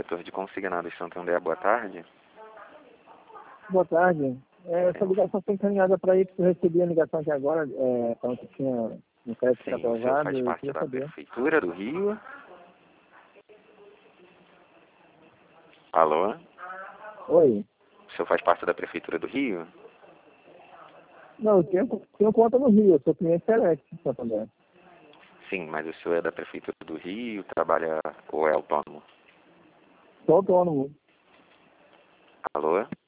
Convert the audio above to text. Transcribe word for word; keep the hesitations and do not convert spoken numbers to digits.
setor de consignados Santander, boa tarde. Boa tarde. É, essa ligação foi encaminhada para aí, porque eu recebi a ligação aqui agora, é, falando que tinha um crédito Sim, o senhor aprovado. faz Eu parte queria da saber. Prefeitura do Rio? Alô? Oi. O senhor faz parte da Prefeitura do Rio? Não, eu tenho, tenho conta no Rio, eu sou cliente Select em Santander. Sim, mas o senhor é da Prefeitura do Rio, trabalha ou é autônomo? Sou autônomo. Alô?